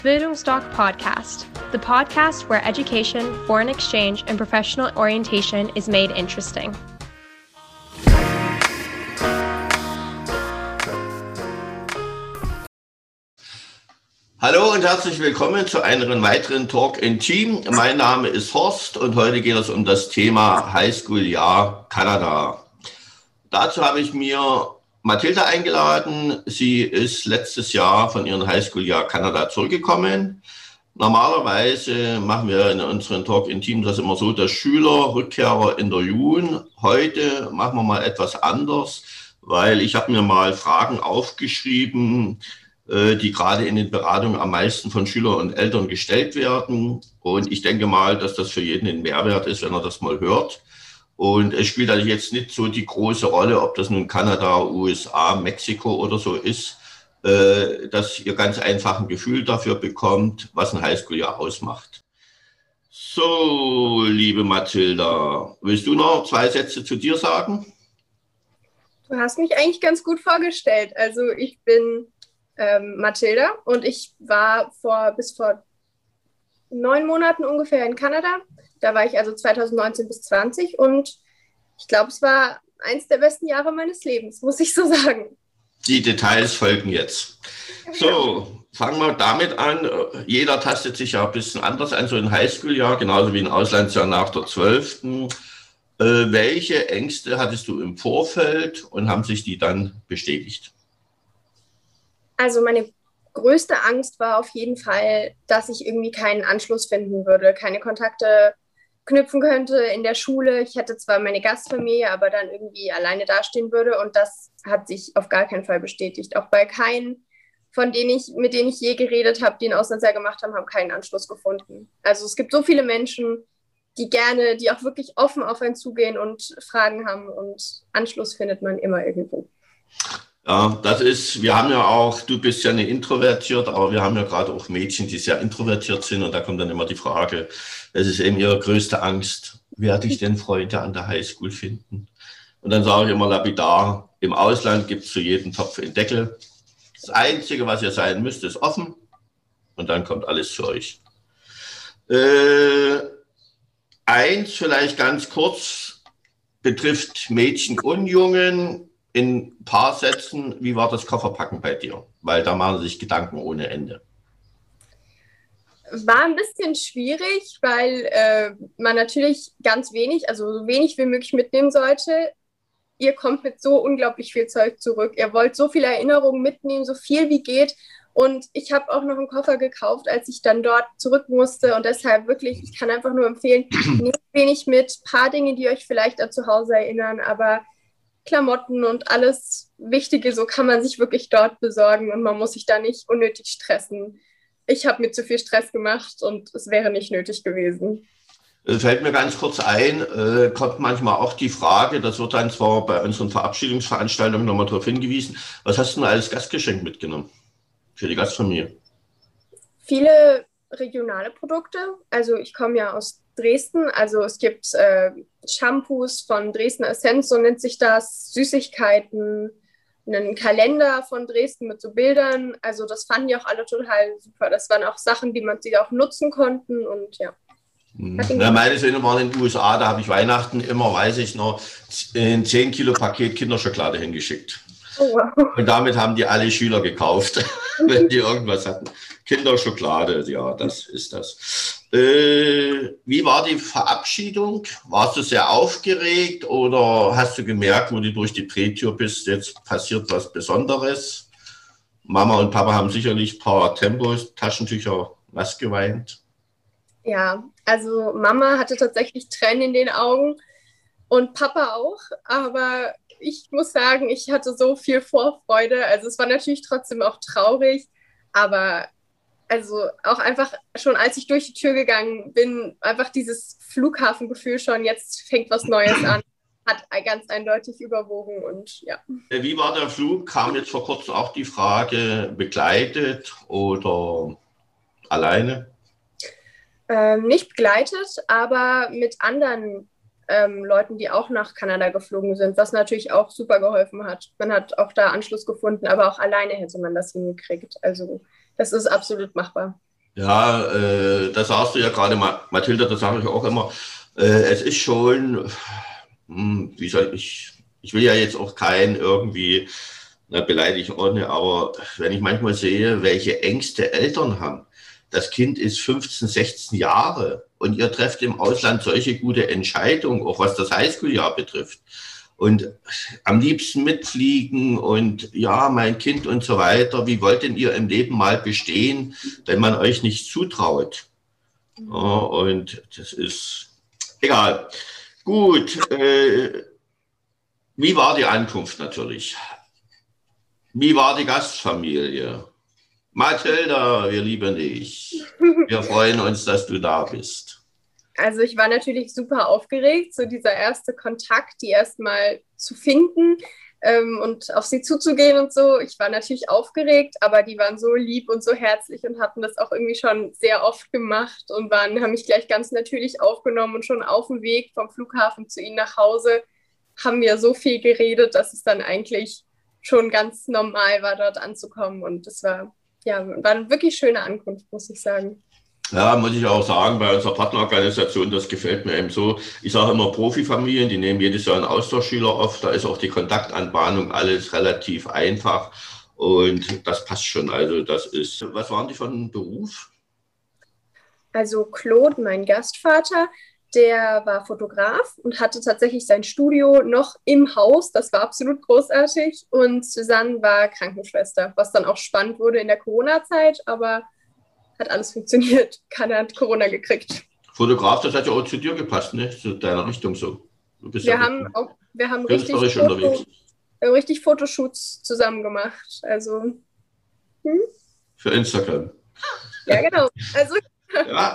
Bildungsdoc Podcast, the podcast where education, foreign exchange, and professional orientation is made interesting. Hallo und herzlich willkommen zu einem weiteren Talk in Team. Mein Name ist Horst und heute geht es um das Thema Highschool-Jahr Kanada. Dazu habe ich mir Mathilda eingeladen. Sie ist letztes Jahr von ihrem Highschool-Jahr Kanada zurückgekommen. Normalerweise machen wir in unseren Talk in Team das immer so, dass Schüler Rückkehrer interviewen. Heute machen wir mal etwas anders, weil ich habe mir mal Fragen aufgeschrieben, die gerade in den Beratungen am meisten von Schülern und Eltern gestellt werden. Und ich denke mal, dass das für jeden ein Mehrwert ist, wenn er das mal hört. Und es spielt also jetzt nicht so die große Rolle, ob das nun Kanada, USA, Mexiko oder so ist, dass ihr ganz einfach ein Gefühl dafür bekommt, was ein Highschool-Jahr ausmacht. So, liebe Mathilda, willst du noch 2 Sätze zu dir sagen? Du hast mich eigentlich ganz gut vorgestellt. Also ich bin Mathilda und ich war bis vor 9 Monaten ungefähr in Kanada. Da war ich also 2019 bis 20 und ich glaube, es war eins der besten Jahre meines Lebens, muss ich so sagen. Die Details folgen jetzt. So, fangen wir damit an. Jeder tastet sich ja ein bisschen anders an, so ein Highschool-Jahr, genauso wie ein Auslandsjahr nach der 12. Welche Ängste hattest du im Vorfeld und haben sich die dann bestätigt? Also meine größte Angst war auf jeden Fall, dass ich irgendwie keinen Anschluss finden würde, keine Kontakte knüpfen könnte in der Schule. Ich hätte zwar meine Gastfamilie, aber dann irgendwie alleine dastehen würde und das hat sich auf gar keinen Fall bestätigt. Auch bei keinen, mit denen ich je geredet habe, die ein Auslandsjahr gemacht haben, haben keinen Anschluss gefunden. Also es gibt so viele Menschen, die auch wirklich offen auf einen zugehen und Fragen haben und Anschluss findet man immer irgendwo. Ja, wir haben ja auch, du bist ja eine introvertiert, aber wir haben ja gerade auch Mädchen, die sehr introvertiert sind und da kommt dann immer die Frage, das ist eben ihre größte Angst, werde ich denn Freunde an der Highschool finden? Und dann sage ich immer lapidar, im Ausland gibt es für jeden Topf einen Deckel. Das Einzige, was ihr sein müsst, ist offen und dann kommt alles zu euch. Eins vielleicht ganz kurz, betrifft Mädchen und Jungen. In ein paar Sätzen, wie war das Kofferpacken bei dir? Weil da machen sich Gedanken ohne Ende. War ein bisschen schwierig, weil man natürlich ganz wenig, also so wenig wie möglich mitnehmen sollte. Ihr kommt mit so unglaublich viel Zeug zurück. Ihr wollt so viele Erinnerungen mitnehmen, so viel wie geht. Und ich habe auch noch einen Koffer gekauft, als ich dann dort zurück musste. Und deshalb wirklich, ich kann einfach nur empfehlen, nehmt wenig mit. Ein paar Dinge, die euch vielleicht an zu Hause erinnern, aber Klamotten und alles Wichtige, so kann man sich wirklich dort besorgen und man muss sich da nicht unnötig stressen. Ich habe mir zu viel Stress gemacht und es wäre nicht nötig gewesen. Fällt mir ganz kurz ein, kommt manchmal auch die Frage, das wird dann zwar bei unseren Verabschiedungsveranstaltungen nochmal darauf hingewiesen, was hast du denn als Gastgeschenk mitgenommen für die Gastfamilie? Viele regionale Produkte, also ich komme ja aus Dresden, also es gibt Shampoos von Dresdner Essenz, so nennt sich das, Süßigkeiten, einen Kalender von Dresden mit so Bildern, also das fanden die auch alle total super, das waren auch Sachen, die auch nutzen konnten und ja. Ja, meine Söhne waren in den USA, da habe ich Weihnachten immer, weiß ich noch, ein 10 Kilo Paket Kinderschokolade hingeschickt. Oh, wow. Und damit haben die alle Schüler gekauft, wenn die irgendwas hatten. Kinderschokolade, ja, das ist das. Wie war die Verabschiedung? Warst du sehr aufgeregt oder hast du gemerkt, wo du durch die Drehtür bist, jetzt passiert was Besonderes? Mama und Papa haben sicherlich ein paar Taschentücher nass geweint. Ja, also Mama hatte tatsächlich Tränen in den Augen und Papa auch, aber ich muss sagen, ich hatte so viel Vorfreude. Also es war natürlich trotzdem auch traurig, aber also auch einfach schon, als ich durch die Tür gegangen bin, einfach dieses Flughafengefühl schon, jetzt fängt was Neues an, hat ganz eindeutig überwogen und ja. Wie war der Flug? Kam jetzt vor kurzem auch die Frage, begleitet oder alleine? Nicht begleitet, aber mit anderen Leuten, die auch nach Kanada geflogen sind, was natürlich auch super geholfen hat. Man hat auch da Anschluss gefunden, aber auch alleine hätte man das hingekriegt. Also das ist absolut machbar. Ja, das sagst du ja gerade, Mathilda, das sage ich auch immer. Es ist schon, wie soll ich will ja jetzt auch keinen irgendwie beleidigen, ohne, aber wenn ich manchmal sehe, welche Ängste Eltern haben, das Kind ist 15, 16 Jahre und ihr trefft im Ausland solche gute Entscheidungen, auch was das Highschool-Jahr betrifft. Und am liebsten mitfliegen und ja, mein Kind und so weiter. Wie wollt denn ihr im Leben mal bestehen, wenn man euch nicht zutraut? Ja, und das ist egal. Gut, wie war die Ankunft natürlich? Wie war die Gastfamilie? Mathilda, wir lieben dich. Wir freuen uns, dass du da bist. Also ich war natürlich super aufgeregt, so dieser erste Kontakt, die erstmal zu finden und auf sie zuzugehen und so. Ich war natürlich aufgeregt, aber die waren so lieb und so herzlich und hatten das auch irgendwie schon sehr oft gemacht und haben mich gleich ganz natürlich aufgenommen und schon auf dem Weg vom Flughafen zu ihnen nach Hause haben wir so viel geredet, dass es dann eigentlich schon ganz normal war, dort anzukommen. Und das war eine wirklich schöne Ankunft, muss ich sagen. Ja, muss ich auch sagen, bei unserer Partnerorganisation, das gefällt mir eben so. Ich sage immer Profifamilien, die nehmen jedes Jahr einen Austauschschüler auf. Da ist auch die Kontaktanbahnung alles relativ einfach und das passt schon. Also das ist, was waren die von Beruf? Also Claude, mein Gastvater, der war Fotograf und hatte tatsächlich sein Studio noch im Haus. Das war absolut großartig. Und Susanne war Krankenschwester, was dann auch spannend wurde in der Corona-Zeit, aber hat alles funktioniert. Keiner hat Corona gekriegt. Fotograf, das hat ja auch zu dir gepasst, ne? Zu deiner Richtung so. Wir haben richtig Fotoshoots zusammen gemacht. Also für Instagram. Ja, genau. Also ja,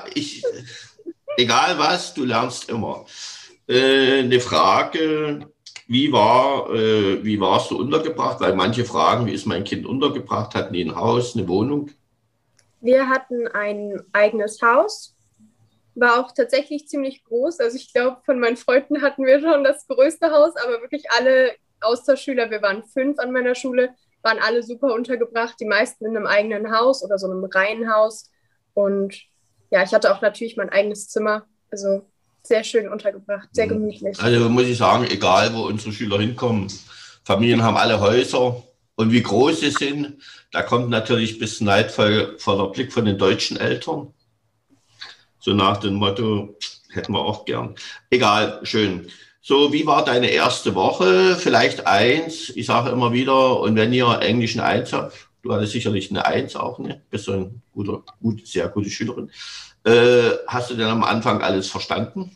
egal was, du lernst immer. Eine Frage, wie warst du untergebracht? Weil manche fragen, wie ist mein Kind untergebracht? Hatten die ein Haus, eine Wohnung? Wir hatten ein eigenes Haus, war auch tatsächlich ziemlich groß. Also ich glaube, von meinen Freunden hatten wir schon das größte Haus, aber wirklich alle Austauschschüler, wir waren 5 an meiner Schule, waren alle super untergebracht, die meisten in einem eigenen Haus oder so einem Reihenhaus. Und ja, ich hatte auch natürlich mein eigenes Zimmer, also sehr schön untergebracht, sehr gemütlich. Also muss ich sagen, egal wo unsere Schüler hinkommen, Familien haben alle Häuser. Und wie groß sie sind, da kommt natürlich ein bisschen neidvoller Blick von den deutschen Eltern. So nach dem Motto, hätten wir auch gern. Egal, schön. So, wie war deine erste Woche? Vielleicht 1, ich sage immer wieder, und wenn ihr Englisch eine 1 habt, du hattest sicherlich eine 1 auch, ne? Bist du eine sehr gute Schülerin. Hast du denn am Anfang alles verstanden?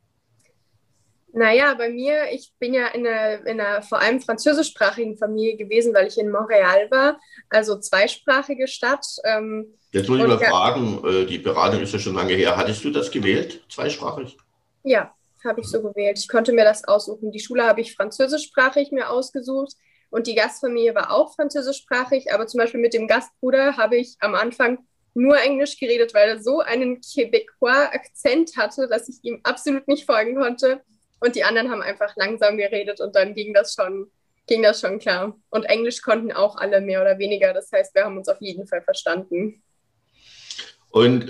Naja, bei mir, ich bin ja in einer vor allem französischsprachigen Familie gewesen, weil ich in Montreal war, also zweisprachige Stadt. Jetzt muss ich mal fragen, die Beratung ist ja schon lange her. Hattest du das gewählt, zweisprachig? Ja, habe ich so gewählt. Ich konnte mir das aussuchen. Die Schule habe ich französischsprachig mir ausgesucht und die Gastfamilie war auch französischsprachig, aber zum Beispiel mit dem Gastbruder habe ich am Anfang nur Englisch geredet, weil er so einen Québécois-Akzent hatte, dass ich ihm absolut nicht folgen konnte. Und die anderen haben einfach langsam geredet und dann ging das schon klar. Und Englisch konnten auch alle mehr oder weniger. Das heißt, wir haben uns auf jeden Fall verstanden. Und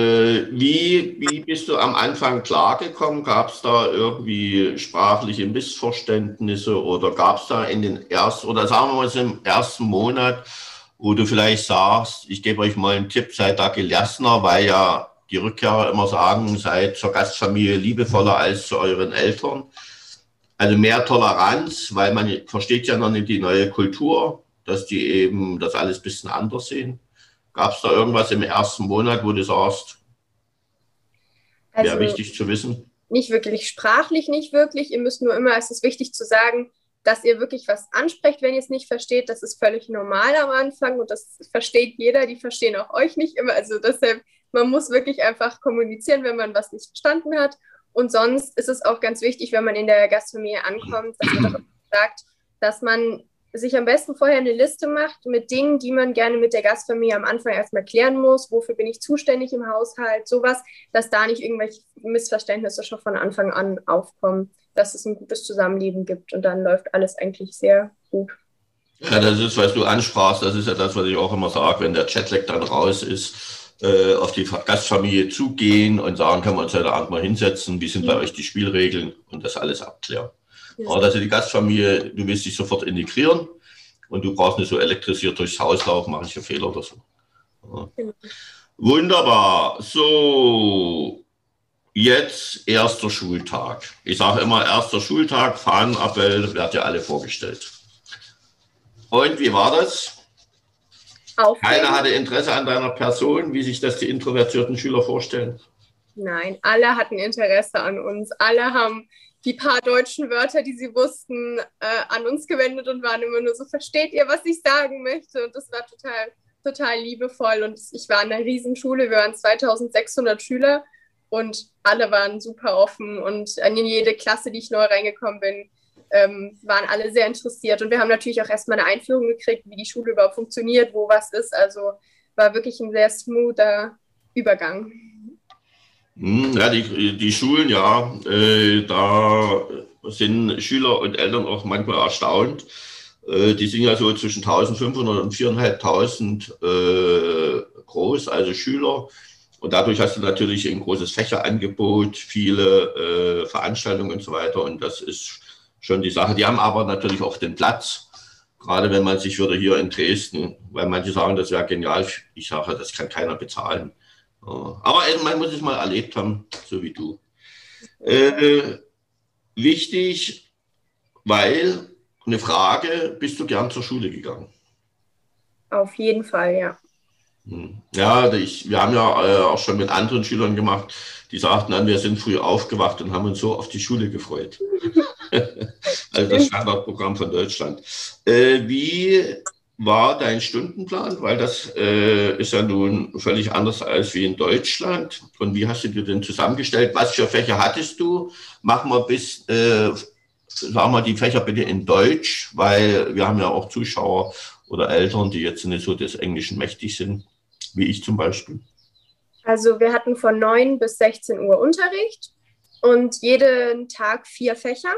wie bist du am Anfang klargekommen? Gab es da irgendwie sprachliche Missverständnisse oder gab es da in den ersten, oder sagen wir mal im ersten Monat, wo du vielleicht sagst, ich gebe euch mal einen Tipp, seid da gelassener, weil ja die Rückkehrer immer sagen, seid zur Gastfamilie liebevoller als zu euren Eltern. Also mehr Toleranz, weil man versteht ja noch nicht die neue Kultur, dass die eben das alles ein bisschen anders sehen. Gab es da irgendwas im ersten Monat, wo du sagst, wäre wichtig zu wissen? Nicht wirklich, sprachlich nicht wirklich. Ihr müsst nur immer, es ist wichtig zu sagen, dass ihr wirklich was ansprecht, wenn ihr es nicht versteht. Das ist völlig normal am Anfang und das versteht jeder. Die verstehen auch euch nicht immer. Also deshalb, man muss wirklich einfach kommunizieren, wenn man was nicht verstanden hat. Und sonst ist es auch ganz wichtig, wenn man in der Gastfamilie ankommt, dass man auch sagt, dass man sich am besten vorher eine Liste macht mit Dingen, die man gerne mit der Gastfamilie am Anfang erstmal klären muss. Wofür bin ich zuständig im Haushalt? Sowas, dass da nicht irgendwelche Missverständnisse schon von Anfang an aufkommen, dass es ein gutes Zusammenleben gibt und dann läuft alles eigentlich sehr gut. Ja, das ist, was du ansprachst, das ist ja das, was ich auch immer sage, wenn der Jetlag dann raus ist, auf die Gastfamilie zugehen und sagen, können wir uns heute Abend mal hinsetzen, wie sind bei euch die Spielregeln und das alles abklären. Ja. Also die Gastfamilie, du willst dich sofort integrieren und du brauchst nicht so elektrisiert durchs Haus laufen, mache ich einen Fehler oder so. Ja. Genau. Wunderbar. So, jetzt erster Schultag. Ich sage immer, erster Schultag, Fahnenappell, wird ja alle vorgestellt. Und wie war das? Keiner hatte Interesse an deiner Person, wie sich das die introvertierten Schüler vorstellen? Nein, alle hatten Interesse an uns. Alle haben die paar deutschen Wörter, die sie wussten, an uns gewendet und waren immer nur so, versteht ihr, was ich sagen möchte? Und das war total liebevoll. Und ich war in einer Riesenschule, wir waren 2600 Schüler und alle waren super offen. Und in jede Klasse, die ich neu reingekommen bin, waren alle sehr interessiert. Und wir haben natürlich auch erstmal eine Einführung gekriegt, wie die Schule überhaupt funktioniert, wo was ist. Also war wirklich ein sehr smoother Übergang. Ja, die Schulen, ja, da sind Schüler und Eltern auch manchmal erstaunt. Die sind ja so zwischen 1500 und 4.500 groß, also Schüler. Und dadurch hast du natürlich ein großes Fächerangebot, viele Veranstaltungen und so weiter. Und das ist schon die Sache. Die haben aber natürlich auch den Platz, gerade wenn man sich würde hier in Dresden, weil manche sagen, das wäre genial. Ich sage, das kann keiner bezahlen. Aber man muss es mal erlebt haben, so wie du. Wichtig, weil eine Frage, bist du gern zur Schule gegangen? Auf jeden Fall, ja. Ja, wir haben ja auch schon mit anderen Schülern gemacht, die sagten dann, wir sind früh aufgewacht und haben uns so auf die Schule gefreut. Also das Standardprogramm von Deutschland. Wie war dein Stundenplan? Weil das ist ja nun völlig anders als wie in Deutschland. Und wie hast du dir denn zusammengestellt? Was für Fächer hattest du? Mach mal sagen wir die Fächer bitte in Deutsch, weil wir haben ja auch Zuschauer oder Eltern, die jetzt nicht so des Englischen mächtig sind, wie ich zum Beispiel. Also wir hatten von 9 bis 16 Uhr Unterricht und jeden Tag 4 Fächer.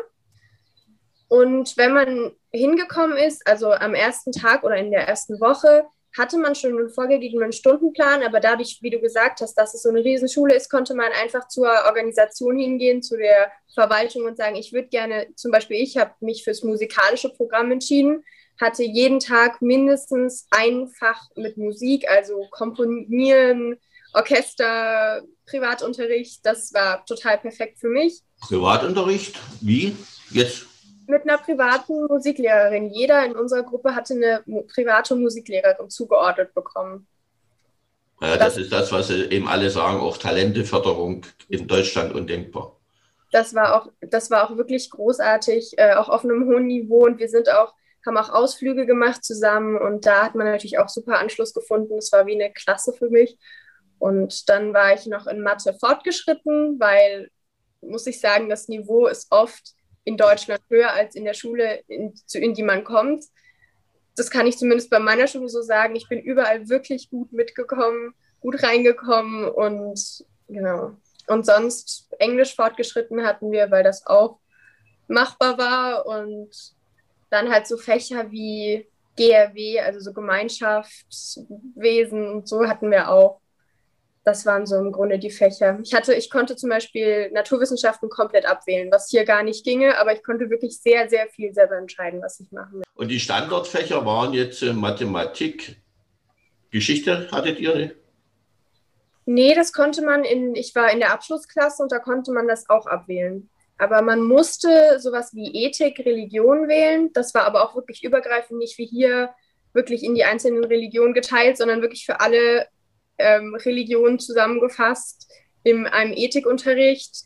Und wenn man hingekommen ist, also am ersten Tag oder in der ersten Woche, hatte man schon einen vorgegebenen Stundenplan, aber dadurch, wie du gesagt hast, dass es so eine Riesenschule ist, konnte man einfach zur Organisation hingehen, zu der Verwaltung und sagen, ich würde gerne, zum Beispiel ich habe mich fürs musikalische Programm entschieden, hatte jeden Tag mindestens ein Fach mit Musik, also Komponieren, Orchester, Privatunterricht, das war total perfekt für mich. Privatunterricht? Wie? Jetzt? Mit einer privaten Musiklehrerin. Jeder in unserer Gruppe hatte eine private Musiklehrerin zugeordnet bekommen. Ja, das ist das, was eben alle sagen, auch Talenteförderung in Deutschland undenkbar. Das war auch wirklich großartig, auch auf einem hohen Niveau. Und wir haben auch Ausflüge gemacht zusammen und da hat man natürlich auch super Anschluss gefunden. Es war wie eine Klasse für mich. Und dann war ich noch in Mathe fortgeschritten, weil, muss ich sagen, das Niveau ist oft in Deutschland höher als in der Schule, in die man kommt. Das kann ich zumindest bei meiner Schule so sagen. Ich bin überall wirklich gut mitgekommen, gut reingekommen und genau. Und sonst Englisch fortgeschritten hatten wir, weil das auch machbar war und dann halt so Fächer wie GRW, also so Gemeinschaftswesen und so hatten wir auch. Das waren so im Grunde die Fächer. Ich konnte zum Beispiel Naturwissenschaften komplett abwählen, was hier gar nicht ginge, aber ich konnte wirklich sehr, sehr viel selber entscheiden, was ich machen will. Und die Standardfächer waren jetzt Mathematik, Geschichte hattet ihr nicht? Nee, das konnte man ich war in der Abschlussklasse und da konnte man das auch abwählen. Aber man musste sowas wie Ethik, Religion wählen. Das war aber auch wirklich übergreifend, nicht wie hier wirklich in die einzelnen Religionen geteilt, sondern wirklich für alle Religionen zusammengefasst in einem Ethikunterricht.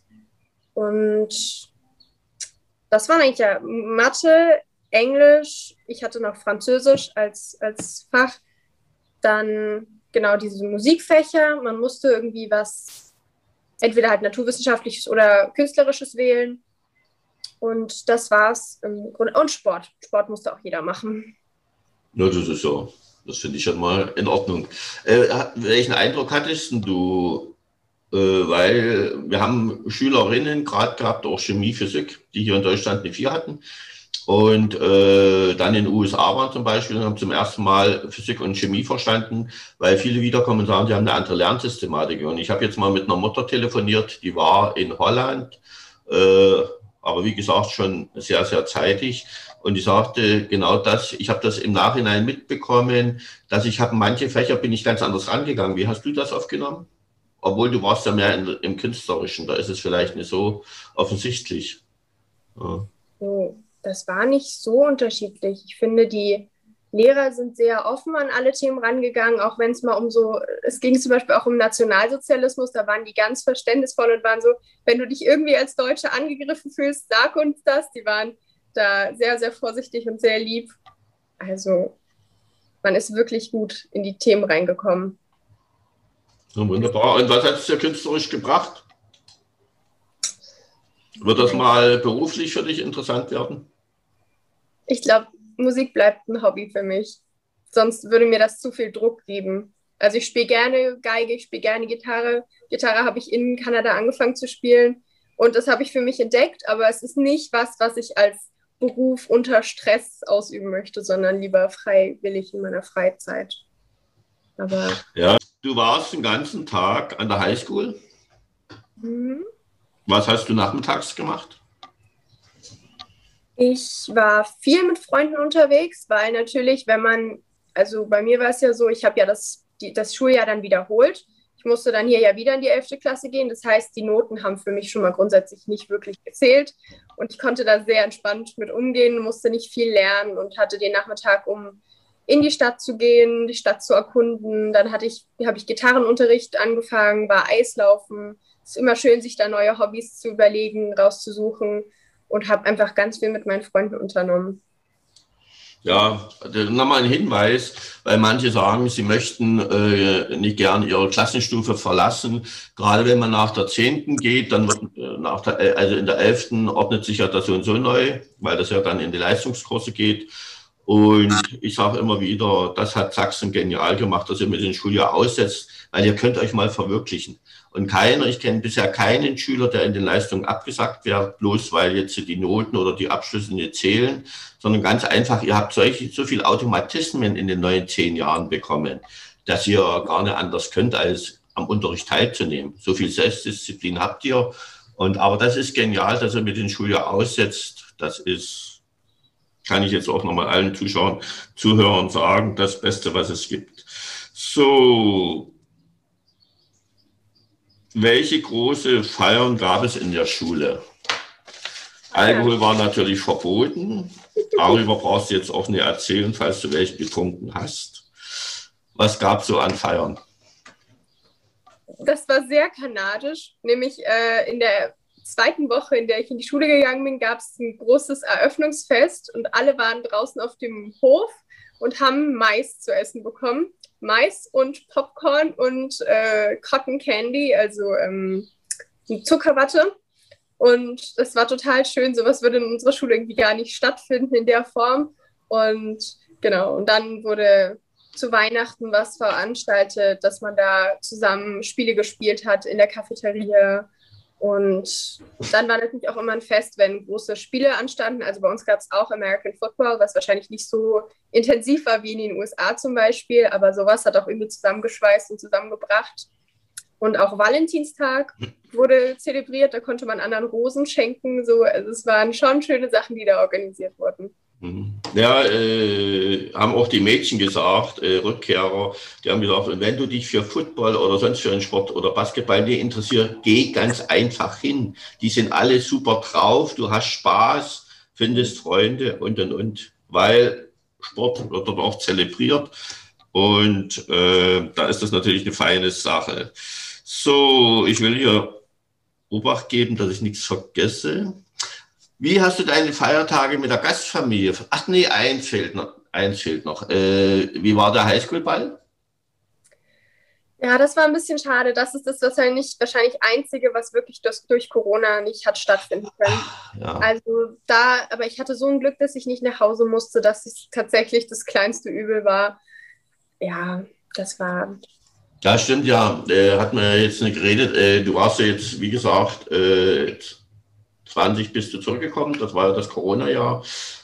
Und das waren eigentlich ja Mathe, Englisch, ich hatte noch Französisch als Fach, dann genau diese Musikfächer, man musste irgendwie was, entweder halt naturwissenschaftliches oder künstlerisches wählen und das war's im Grunde. Und Sport musste auch jeder machen. Ja, das ist so. Das finde ich schon mal in Ordnung. Welchen Eindruck hattest du? Weil wir haben Schülerinnen gerade gehabt, auch Chemie, Physik, die hier in Deutschland eine 4 hatten. Und dann in den USA waren zum Beispiel und haben zum ersten Mal Physik und Chemie verstanden, weil viele wiederkommen und sagen, sie haben eine andere Lernsystematik. Und ich habe jetzt mal mit einer Mutter telefoniert, die war in Holland, aber wie gesagt schon sehr, sehr zeitig. Und die sagte genau das, ich habe das im Nachhinein mitbekommen, dass ich habe manche Fächer bin ich ganz anders rangegangen. Wie hast du das aufgenommen? Obwohl du warst ja mehr im Künstlerischen, da ist es vielleicht nicht so offensichtlich. Ja. Das war nicht so unterschiedlich. Ich finde, die Lehrer sind sehr offen an alle Themen rangegangen, auch wenn es mal es ging zum Beispiel auch um Nationalsozialismus, da waren die ganz verständnisvoll und waren so, wenn du dich irgendwie als Deutsche angegriffen fühlst, sag uns das. Die waren da sehr, sehr vorsichtig und sehr lieb. Also man ist wirklich gut in die Themen reingekommen. Ja, wunderbar. Und was hat es dir künstlerisch gebracht? Wird das mal beruflich für dich interessant werden? Ich glaube, Musik bleibt ein Hobby für mich. Sonst würde mir das zu viel Druck geben. Also ich spiele gerne Geige, ich spiele gerne Gitarre. Gitarre habe ich in Kanada angefangen zu spielen und das habe ich für mich entdeckt, aber es ist nicht was ich als Beruf unter Stress ausüben möchte, sondern lieber freiwillig in meiner Freizeit. Aber ja, du warst den ganzen Tag an der Highschool. Mhm. Was hast du nachmittags gemacht? Ich war viel mit Freunden unterwegs, weil natürlich, also bei mir war es ja so, ich habe ja das Schuljahr dann wiederholt. Ich musste dann hier ja wieder in die 11. Klasse gehen. Das heißt, die Noten haben für mich schon mal grundsätzlich nicht wirklich gezählt. Und ich konnte da sehr entspannt mit umgehen, musste nicht viel lernen und hatte den Nachmittag, um in die Stadt zu gehen, die Stadt zu erkunden. Dann habe ich Gitarrenunterricht angefangen, war Eislaufen. Es ist immer schön, sich da neue Hobbys zu überlegen, rauszusuchen und habe einfach ganz viel mit meinen Freunden unternommen. Ja, nochmal ein Hinweis, weil manche sagen, sie möchten nicht gern ihre Klassenstufe verlassen. Gerade wenn man nach der 10. geht, dann wird also in der 11. ordnet sich ja das so und so neu, weil das ja dann in die Leistungskurse geht. Und ich sage immer wieder, das hat Sachsen genial gemacht, dass ihr mit dem Schuljahr aussetzt, weil ihr könnt euch mal verwirklichen. Und ich kenne bisher keinen Schüler, der in den Leistungen abgesagt wird, bloß weil jetzt die Noten oder die Abschlüsse nicht zählen, sondern ganz einfach, ihr habt so viel Automatismen in den neuen 10 Jahren bekommen, dass ihr gar nicht anders könnt, als am Unterricht teilzunehmen. So viel Selbstdisziplin habt ihr. Aber das ist genial, dass ihr mit dem Schuljahr aussetzt. Das ist, kann ich jetzt auch nochmal allen Zuhörern sagen, das Beste, was es gibt. So. Welche große Feiern gab es in der Schule? Alkohol war natürlich verboten. Darüber brauchst du jetzt auch nicht erzählen, falls du welche getrunken hast. Was gab es so an Feiern? Das war sehr kanadisch. Nämlich in der 2. Woche, in der ich in die Schule gegangen bin, gab es ein großes Eröffnungsfest und alle waren draußen auf dem Hof und haben Mais zu essen bekommen. Mais und Popcorn und Cotton Candy, also Zuckerwatte. Und das war total schön. Sowas würde in unserer Schule irgendwie gar nicht stattfinden in der Form. Und genau, und dann wurde zu Weihnachten was veranstaltet, dass man da zusammen Spiele gespielt hat in der Cafeteria. Und dann war natürlich auch immer ein Fest, wenn große Spiele anstanden. Also bei uns gab es auch American Football, was wahrscheinlich nicht so intensiv war wie in den USA zum Beispiel, aber sowas hat auch irgendwie zusammengeschweißt und zusammengebracht. Und auch Valentinstag wurde zelebriert, da konnte man anderen Rosen schenken. So, also es waren schon schöne Sachen, die da organisiert wurden. Ja, haben auch die Mädchen gesagt, Rückkehrer, die haben gesagt, und wenn du dich für Football oder sonst für einen Sport oder Basketball nicht interessierst, geh ganz einfach hin. Die sind alle super drauf, du hast Spaß, findest Freunde und. Weil Sport wird dort auch zelebriert und da ist das natürlich eine feine Sache. So, ich will hier Obacht geben, dass ich nichts vergesse. Wie hast du deine Feiertage mit der Gastfamilie? Ach nee, eins fehlt noch. Wie war der Highschool-Ball? Ja, das war ein bisschen schade. Das ist das wahrscheinlich Einzige, was wirklich durch Corona nicht hat stattfinden können. Ja. Also aber ich hatte so ein Glück, dass ich nicht nach Hause musste, dass es tatsächlich das kleinste Übel war. Ja, das war... Ja, stimmt, ja. Hat man ja jetzt nicht geredet. Du warst ja jetzt, wie gesagt, 20 bist du zurückgekommen. Das war ja das Corona-Jahr.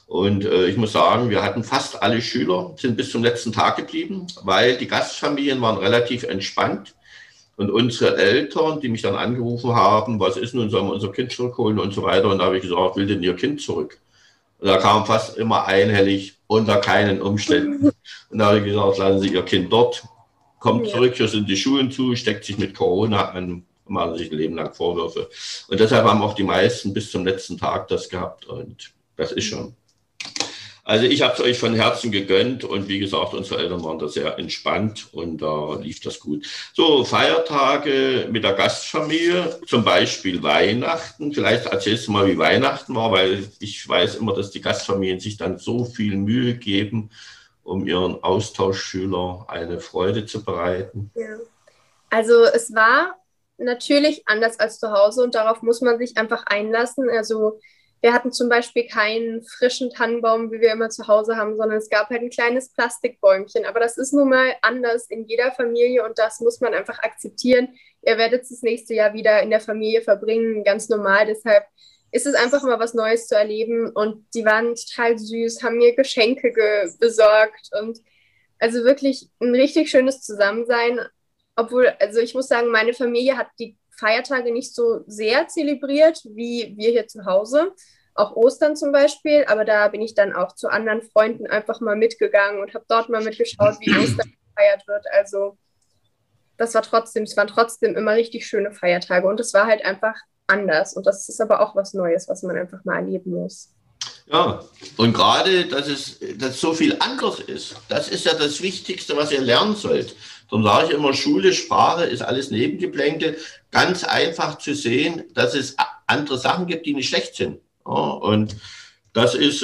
Und ich muss sagen, wir hatten fast alle Schüler, sind bis zum letzten Tag geblieben, weil die Gastfamilien waren relativ entspannt. Und unsere Eltern, die mich dann angerufen haben, was ist nun, sollen wir unser Kind zurückholen und so weiter. Und da habe ich gesagt, will denn Ihr Kind zurück? Und da kam fast immer einhellig, unter keinen Umständen. Und da habe ich gesagt, lassen Sie Ihr Kind dort, kommt zurück, hier sind die Schulen zu, steckt sich mit Corona an, machen sich ein Leben lang Vorwürfe. Und deshalb haben auch die meisten bis zum letzten Tag das gehabt. Und das ist schon. Also ich habe es euch von Herzen gegönnt und wie gesagt, unsere Eltern waren da sehr entspannt und da lief das gut. So, Feiertage mit der Gastfamilie, zum Beispiel Weihnachten. Vielleicht erzählst du mal, wie Weihnachten war, weil ich weiß immer, dass die Gastfamilien sich dann so viel Mühe geben, um ihren Austauschschüler eine Freude zu bereiten. Ja. Also es war natürlich anders als zu Hause und darauf muss man sich einfach einlassen. Also wir hatten zum Beispiel keinen frischen Tannenbaum, wie wir immer zu Hause haben, sondern es gab halt ein kleines Plastikbäumchen. Aber das ist nun mal anders in jeder Familie und das muss man einfach akzeptieren. Ihr werdet das nächste Jahr wieder in der Familie verbringen, ganz normal. Deshalb ist es einfach mal was Neues zu erleben. Und die waren total süß, haben mir Geschenke besorgt und also wirklich ein richtig schönes Zusammensein. Obwohl, also ich muss sagen, meine Familie hat die Feiertage nicht so sehr zelebriert wie wir hier zu Hause. Auch Ostern zum Beispiel, aber da bin ich dann auch zu anderen Freunden einfach mal mitgegangen und habe dort mal mitgeschaut, wie Ostern gefeiert wird. Also es waren trotzdem immer richtig schöne Feiertage und es war halt einfach anders. Und das ist aber auch was Neues, was man einfach mal erleben muss. Ja, und gerade, dass so viel anders ist, das ist ja das Wichtigste, was ihr lernen sollt. Darum sage ich immer, Schule, Sprache ist alles Nebengeplänkel. Ganz einfach zu sehen, dass es andere Sachen gibt, die nicht schlecht sind. Ja, und das ist,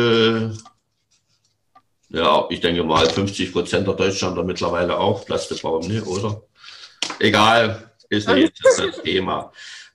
ja, ich denke mal, 50% der Deutschländer mittlerweile auch Plastikbaum, ne, oder? Egal, ist nicht das Thema.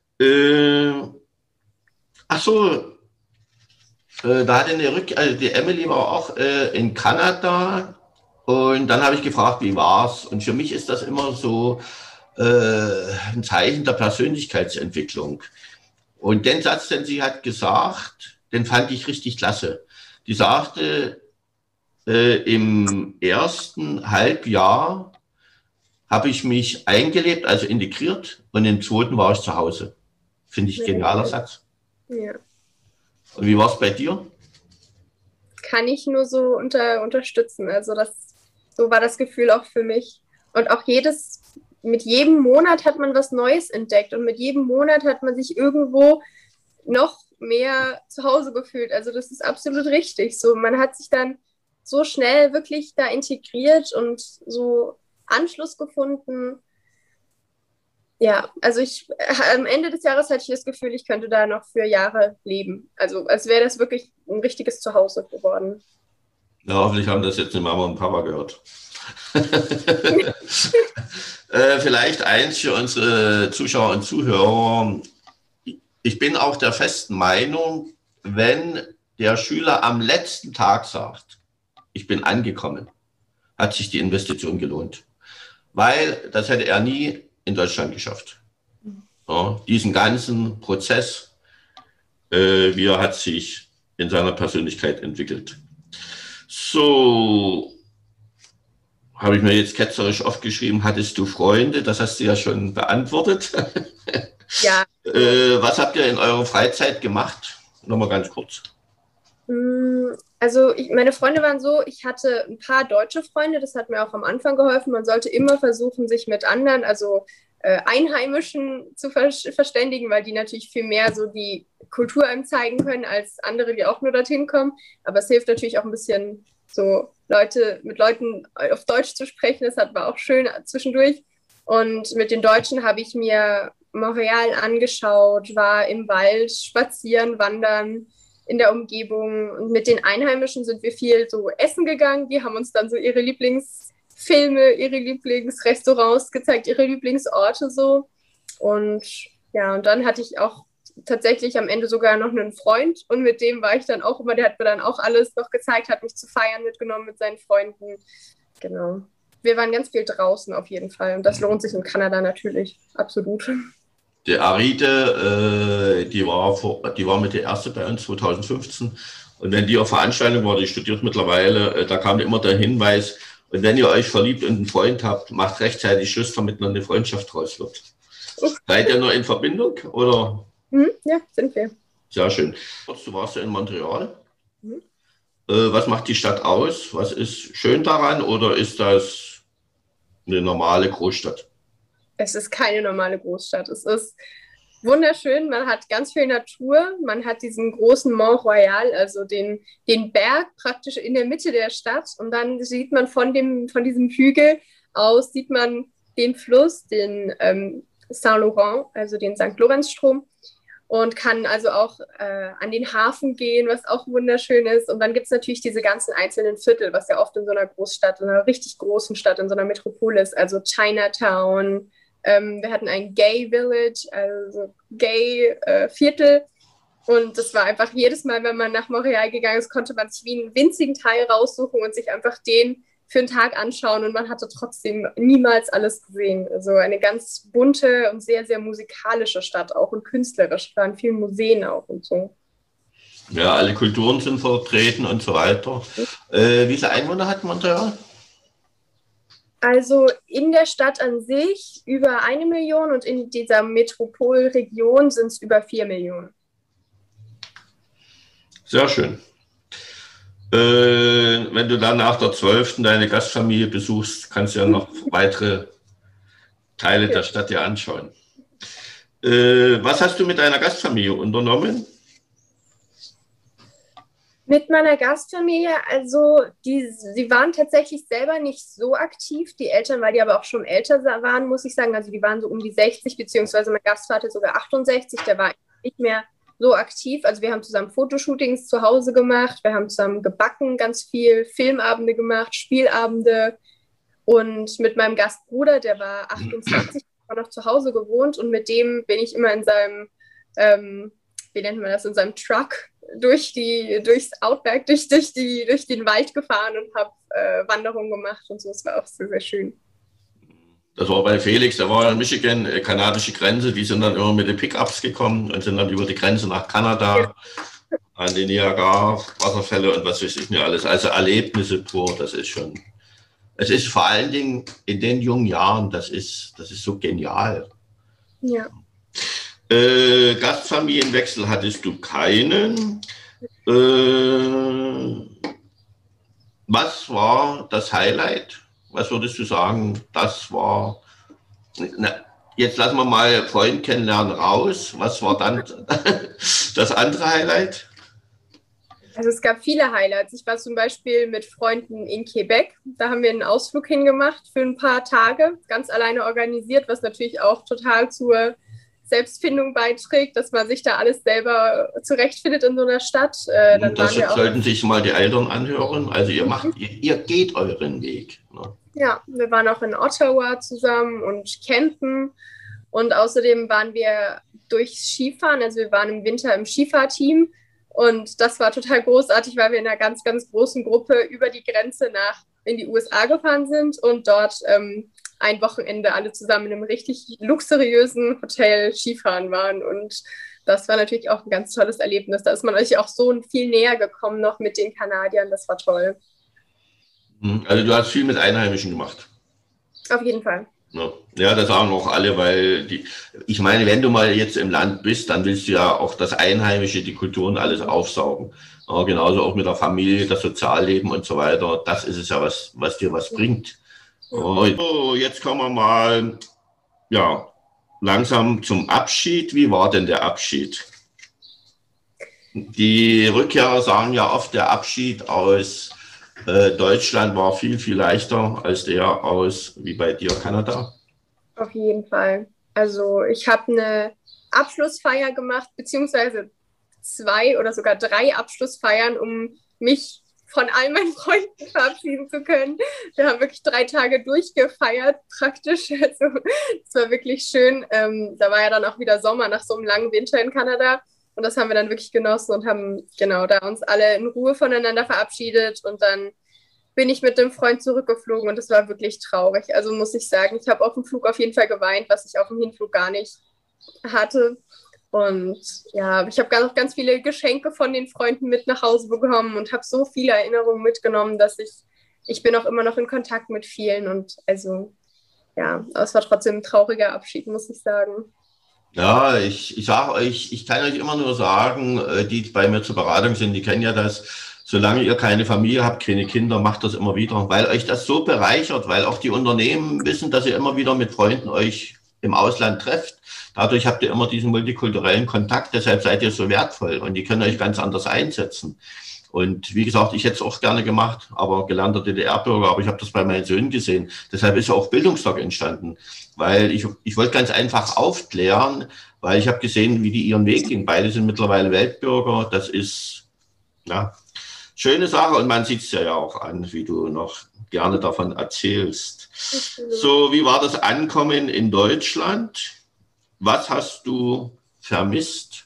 Ach so, da hatte also die Emily war auch in Kanada und dann habe ich gefragt, wie war's? Und für mich ist das immer so ein Zeichen der Persönlichkeitsentwicklung. Und den Satz, den sie hat gesagt, den fand ich richtig klasse. Die sagte, im ersten Halbjahr habe ich mich eingelebt, also integriert, und im zweiten war ich zu Hause. Finde ich ein genialer Satz. Ja. Und wie war es bei dir? Kann ich nur so unterstützen. Also so war das Gefühl auch für mich. Und auch mit jedem Monat hat man was Neues entdeckt und mit jedem Monat hat man sich irgendwo noch mehr zu Hause gefühlt. Also das ist absolut richtig. So, man hat sich dann so schnell wirklich da integriert und so Anschluss gefunden. Ja, also am Ende des Jahres hatte ich das Gefühl, ich könnte da noch für Jahre leben. Also als wäre das wirklich ein richtiges Zuhause geworden. Ja, hoffentlich haben das jetzt die Mama und Papa gehört. Vielleicht eins für unsere Zuschauer und Zuhörer. Ich bin auch der festen Meinung, wenn der Schüler am letzten Tag sagt, ich bin angekommen, hat sich die Investition gelohnt. Weil das hätte er nie in Deutschland geschafft. Ja, diesen ganzen Prozess, wie er hat sich in seiner Persönlichkeit entwickelt. So, habe ich mir jetzt ketzerisch aufgeschrieben, hattest du Freunde? Das hast du ja schon beantwortet. Ja. Was habt ihr in eurer Freizeit gemacht? Nochmal ganz kurz. Also meine Freunde waren so, ich hatte ein paar deutsche Freunde, das hat mir auch am Anfang geholfen. Man sollte immer versuchen, sich mit anderen, also Einheimischen zu verständigen, weil die natürlich viel mehr so die Kultur einem zeigen können, als andere, die auch nur dorthin kommen. Aber es hilft natürlich auch ein bisschen, so mit Leuten auf Deutsch zu sprechen. Das war auch schön zwischendurch. Und mit den Deutschen habe ich mir Montreal angeschaut, war im Wald spazieren, wandern in der Umgebung. Und mit den Einheimischen sind wir viel so essen gegangen. Die haben uns dann so ihre Lieblingsfilme, ihre Lieblingsrestaurants gezeigt, ihre Lieblingsorte so. Und ja, und dann hatte ich auch tatsächlich am Ende sogar noch einen Freund. Und mit dem war ich dann auch immer, der hat mir dann auch alles noch gezeigt, hat mich zu feiern mitgenommen mit seinen Freunden. Genau. Wir waren ganz viel draußen auf jeden Fall. Und das lohnt sich in Kanada natürlich. Absolut. Die Aride, die war mit der erste bei uns 2015. Und wenn die auf Veranstaltung war, die studiert mittlerweile, da kam immer der Hinweis, und wenn ihr euch verliebt und einen Freund habt, macht rechtzeitig Schluss, damit noch eine Freundschaft draus wird. Seid ihr noch in Verbindung? Oder? Ja, sind wir. Sehr schön. Du warst ja in Montreal. Was macht die Stadt aus? Was ist schön daran oder ist das eine normale Großstadt? Es ist keine normale Großstadt. Es ist wunderschön. Man hat ganz viel Natur. Man hat diesen großen Mont Royal, also den Berg praktisch in der Mitte der Stadt. Und dann sieht man von diesem Hügel aus, sieht man den Fluss, den Saint-Laurent, also den St. Lorenzstrom. Und kann also auch an den Hafen gehen, was auch wunderschön ist. Und dann gibt es natürlich diese ganzen einzelnen Viertel, was ja oft in so einer Großstadt, in einer richtig großen Stadt, in so einer Metropole ist. Also Chinatown, wir hatten ein Gay Village, also Gay Viertel. Und das war einfach jedes Mal, wenn man nach Montreal gegangen ist, konnte man sich wie einen winzigen Teil raussuchen und sich einfach den für einen Tag anschauen und man hatte trotzdem niemals alles gesehen. Also eine ganz bunte und sehr, sehr musikalische Stadt auch und künstlerisch. Da waren viele Museen auch und so. Ja, alle Kulturen sind vertreten und so weiter. Wie viele Einwohner hat Montreal? Also in der Stadt an sich über 1 Million und in dieser Metropolregion sind es über 4 Millionen. Sehr schön. Wenn du dann nach der 12. deine Gastfamilie besuchst, kannst du ja noch weitere Teile der Stadt dir anschauen. Was hast du mit deiner Gastfamilie unternommen? Mit meiner Gastfamilie, also sie waren tatsächlich selber nicht so aktiv, die Eltern, weil die aber auch schon älter waren, muss ich sagen. Also die waren so um die 60, beziehungsweise mein Gastvater sogar 68, der war nicht mehr so aktiv. Also wir haben zusammen Fotoshootings zu Hause gemacht, wir haben zusammen gebacken ganz viel, Filmabende gemacht, Spielabende und mit meinem Gastbruder, der war 28, war noch zu Hause gewohnt und mit dem bin ich immer in seinem, wie nennt man das, in seinem Truck durchs Outback, durch den Wald gefahren und habe Wanderungen gemacht und so. Es war auch sehr, sehr schön. Das war bei Felix, der war in Michigan, kanadische Grenze, die sind dann immer mit den Pickups gekommen und sind dann über die Grenze nach Kanada, an die Niagara-Wasserfälle und was weiß ich nicht alles. Also Erlebnisse pur, das ist schon, es ist vor allen Dingen in den jungen Jahren, das ist so genial. Ja. Gastfamilienwechsel hattest du keinen. Was war das Highlight? Was würdest du sagen, das war, jetzt lassen wir mal Freund kennenlernen raus. Was war dann das andere Highlight? Also es gab viele Highlights. Ich war zum Beispiel mit Freunden in Quebec. Da haben wir einen Ausflug hingemacht für ein paar Tage, ganz alleine organisiert, was natürlich auch total zur Selbstfindung beiträgt, dass man sich da alles selber zurechtfindet in so einer Stadt. Dann das sollten sich mal die Eltern anhören. Also ihr geht euren Weg. Ne? Ja, wir waren auch in Ottawa zusammen und campen. Und außerdem waren wir durchs Skifahren. Also wir waren im Winter im Skifahrteam. Und das war total großartig, weil wir in einer ganz, ganz großen Gruppe über die Grenze in die USA gefahren sind und dort ein Wochenende alle zusammen in einem richtig luxuriösen Hotel Skifahren waren. Und das war natürlich auch ein ganz tolles Erlebnis. Da ist man euch auch so viel näher gekommen noch mit den Kanadiern. Das war toll. Also du hast viel mit Einheimischen gemacht. Auf jeden Fall. Ja, das sagen auch alle, weil ich meine, wenn du mal jetzt im Land bist, dann willst du ja auch das Einheimische, die Kulturen alles aufsaugen. Ja, genauso auch mit der Familie, das Sozialleben und so weiter. Das ist es ja, was dir was bringt. So, jetzt kommen wir mal langsam zum Abschied. Wie war denn der Abschied? Die Rückkehrer sagen ja oft, der Abschied aus Deutschland war viel, viel leichter als der wie bei dir, Kanada. Auf jeden Fall. Also ich habe eine Abschlussfeier gemacht, beziehungsweise 2 oder sogar 3 Abschlussfeiern, um mich von all meinen Freunden verabschieden zu können. Wir haben wirklich 3 Tage durchgefeiert, praktisch. Also es war wirklich schön. Da war ja dann auch wieder Sommer nach so einem langen Winter in Kanada. Und das haben wir dann wirklich genossen und haben da uns alle in Ruhe voneinander verabschiedet. Und dann bin ich mit dem Freund zurückgeflogen und es war wirklich traurig. Also muss ich sagen, ich habe auf dem Flug auf jeden Fall geweint, was ich auf dem Hinflug gar nicht hatte. Und ja, ich habe noch ganz viele Geschenke von den Freunden mit nach Hause bekommen und habe so viele Erinnerungen mitgenommen, dass ich bin auch immer noch in Kontakt mit vielen. Und also ja, aber es war trotzdem ein trauriger Abschied, muss ich sagen. Ja, ich sage euch, ich kann euch immer nur sagen, die bei mir zur Beratung sind, die kennen ja das, solange ihr keine Familie habt, keine Kinder, macht das immer wieder, weil euch das so bereichert, weil auch die Unternehmen wissen, dass ihr immer wieder mit Freunden euch im Ausland trefft. Dadurch habt ihr immer diesen multikulturellen Kontakt, deshalb seid ihr so wertvoll und die können euch ganz anders einsetzen. Und wie gesagt, ich hätte es auch gerne gemacht, aber gelernter DDR-Bürger, aber ich habe das bei meinen Söhnen gesehen. Deshalb ist ja auch Bildungstag entstanden, weil ich wollte ganz einfach aufklären, weil ich habe gesehen, wie die ihren Weg gehen. Beide sind mittlerweile Weltbürger. Das ist ja schöne Sache und man sieht es ja auch an, wie du noch gerne davon erzählst. So, wie war das Ankommen in Deutschland? Was hast du vermisst?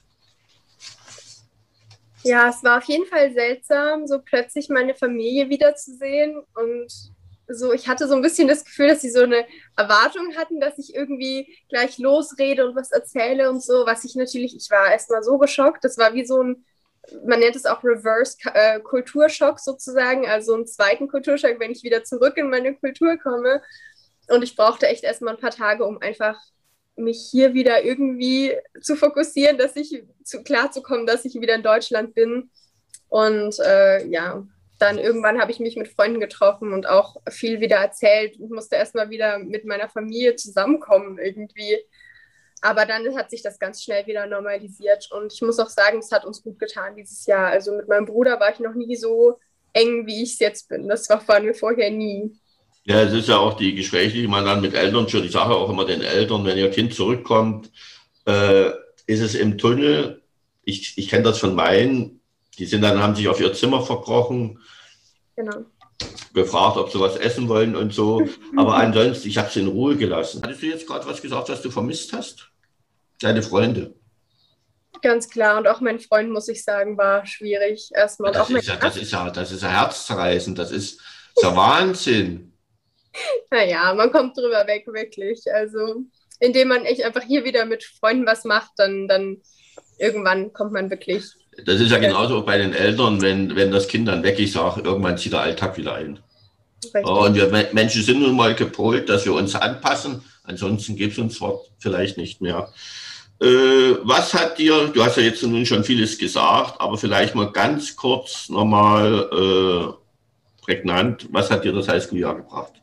Ja, es war auf jeden Fall seltsam, so plötzlich meine Familie wiederzusehen. Und so, ich hatte so ein bisschen das Gefühl, dass sie so eine Erwartung hatten, dass ich irgendwie gleich losrede und was erzähle und so, ich war erstmal so geschockt. Das war wie so man nennt es auch Reverse-Kulturschock sozusagen, also einen zweiten Kulturschock, wenn ich wieder zurück in meine Kultur komme. Und ich brauchte echt erstmal ein paar Tage, um einfach mich hier wieder irgendwie zu fokussieren, klarzukommen, dass ich wieder in Deutschland bin. Und ja, dann irgendwann habe ich mich mit Freunden getroffen und auch viel wieder erzählt. Ich musste erstmal wieder mit meiner Familie zusammenkommen irgendwie. Aber dann hat sich das ganz schnell wieder normalisiert. Und ich muss auch sagen, es hat uns gut getan dieses Jahr. Also mit meinem Bruder war ich noch nie so eng, wie ich es jetzt bin. Waren wir vorher nie. Ja, es ist ja auch die Gespräche, die man dann mit Eltern führt. Ich sage auch immer den Eltern, wenn ihr Kind zurückkommt, ist es im Tunnel. Ich kenne das von meinen. Haben sich auf ihr Zimmer verkrochen. Genau. Gefragt, ob sie was essen wollen und so. Aber ansonsten, ich habe sie in Ruhe gelassen. Hattest du jetzt gerade was gesagt, was du vermisst hast? Deine Freunde? Ganz klar. Und auch mein Freund, muss ich sagen, war schwierig erstmal. Das ist ja herzzerreißend. Das ist ja Wahnsinn. Naja, man kommt drüber weg, wirklich. Also, indem man echt einfach hier wieder mit Freunden was macht, dann irgendwann kommt man wirklich. Das ist ja genauso auch bei den Eltern, wenn das Kind dann weg ist, irgendwann zieht der Alltag wieder ein. Und wir Menschen sind nun mal gepolt, dass wir uns anpassen. Ansonsten gibt es uns vielleicht nicht mehr. Was hat dir, du hast ja jetzt nun schon vieles gesagt, aber vielleicht mal ganz kurz nochmal prägnant, was hat dir das Highschool-Jahr gebracht?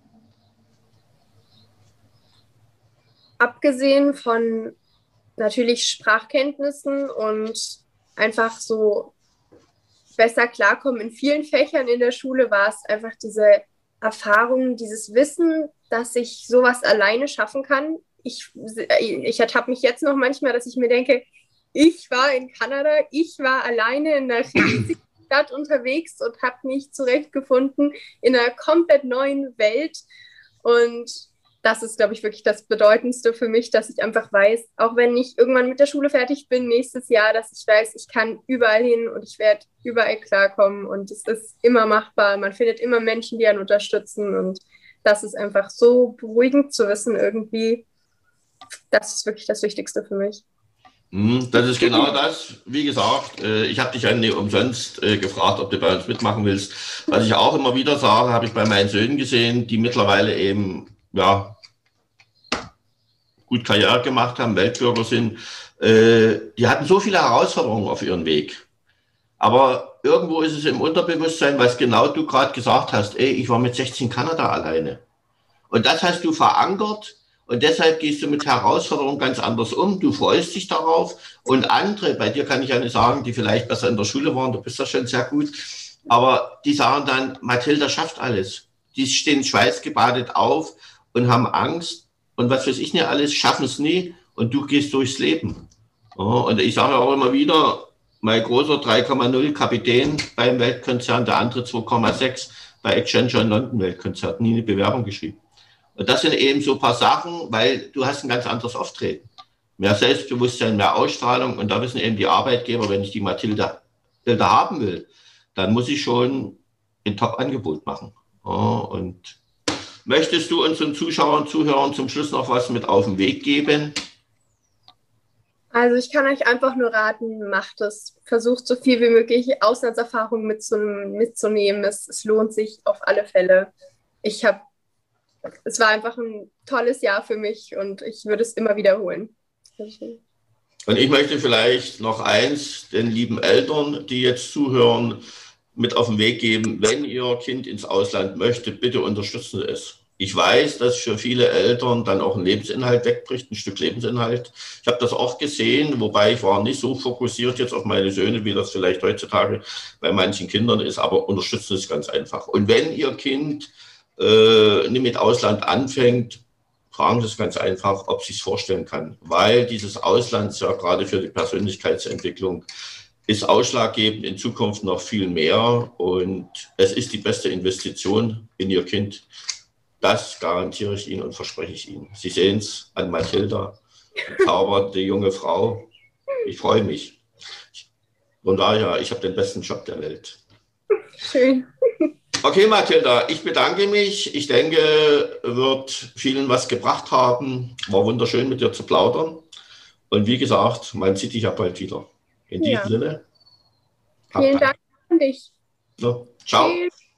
Abgesehen von natürlich Sprachkenntnissen und einfach so besser klarkommen in vielen Fächern in der Schule, war es einfach diese Erfahrung, dieses Wissen, dass ich sowas alleine schaffen kann. Ich ertappe mich jetzt noch manchmal, dass ich mir denke, ich war in Kanada, ich war alleine in einer riesigen Stadt unterwegs und habe mich zurechtgefunden in einer komplett neuen Welt. Und das ist, glaube ich, wirklich das Bedeutendste für mich, dass ich einfach weiß, auch wenn ich irgendwann mit der Schule fertig bin, nächstes Jahr, dass ich weiß, ich kann überall hin und ich werde überall klarkommen und es ist immer machbar. Man findet immer Menschen, die einen unterstützen und das ist einfach so beruhigend zu wissen irgendwie. Das ist wirklich das Wichtigste für mich. Das ist genau das. Wie gesagt, ich habe dich ja nicht umsonst gefragt, ob du bei uns mitmachen willst. Was ich auch immer wieder sage, habe ich bei meinen Söhnen gesehen, die mittlerweile eben ja, gut Karriere gemacht haben, Weltbürger sind, die hatten so viele Herausforderungen auf ihrem Weg. Aber irgendwo ist es im Unterbewusstsein, was genau du gerade gesagt hast, ich war mit 16 Kanada alleine. Und das hast du verankert und deshalb gehst du mit Herausforderungen ganz anders um. Du freust dich darauf und andere, bei dir kann ich ja nicht sagen, die vielleicht besser in der Schule waren, du bist ja schon sehr gut, aber die sagen dann, Mathilda schafft alles. Die stehen schweißgebadet auf und haben Angst und was weiß ich nicht alles, schaffen es nie und du gehst durchs Leben. Und ich sage auch immer wieder, mein großer 3,0 Kapitän beim Weltkonzern, der andere 2,6 bei Accenture in London Weltkonzert, nie eine Bewerbung geschrieben. Und das sind eben so ein paar Sachen, weil du hast ein ganz anderes Auftreten. Mehr Selbstbewusstsein, mehr Ausstrahlung und da wissen eben die Arbeitgeber, wenn ich die Mathilda haben will, dann muss ich schon ein Top-Angebot machen. Und möchtest du unseren Zuschauern, Zuhörern zum Schluss noch was mit auf den Weg geben? Also ich kann euch einfach nur raten, macht es. Versucht so viel wie möglich Auslandserfahrung mitzunehmen. Es lohnt sich auf alle Fälle. Ich habe, Es war einfach ein tolles Jahr für mich und ich würde es immer wiederholen. Und ich möchte vielleicht noch eins den lieben Eltern, die jetzt zuhören, mit auf den Weg geben. Wenn ihr Kind ins Ausland möchte, bitte unterstützen Sie es. Ich weiß, dass für viele Eltern dann auch ein Lebensinhalt wegbricht, ein Stück Lebensinhalt. Ich habe das oft gesehen, wobei ich war nicht so fokussiert jetzt auf meine Söhne, wie das vielleicht heutzutage bei manchen Kindern ist, aber unterstützen es ganz einfach. Und wenn Ihr Kind nicht mit Ausland anfängt, fragen Sie es ganz einfach, ob sie es vorstellen kann, weil dieses Ausland ja gerade für die Persönlichkeitsentwicklung ist ausschlaggebend, in Zukunft noch viel mehr und es ist die beste Investition in Ihr Kind. Das garantiere ich Ihnen und verspreche ich Ihnen. Sie sehen es an Mathilda, bezaubernde junge Frau. Ich freue mich. Von daher, ich habe den besten Job der Welt. Schön. Okay, Mathilda, ich bedanke mich. Ich denke, wird vielen was gebracht haben. War wunderschön, mit dir zu plaudern. Und wie gesagt, man sieht dich ja bald wieder. In diesem Sinne. Vielen Dank an dich. Ja, ciao. Tschüss.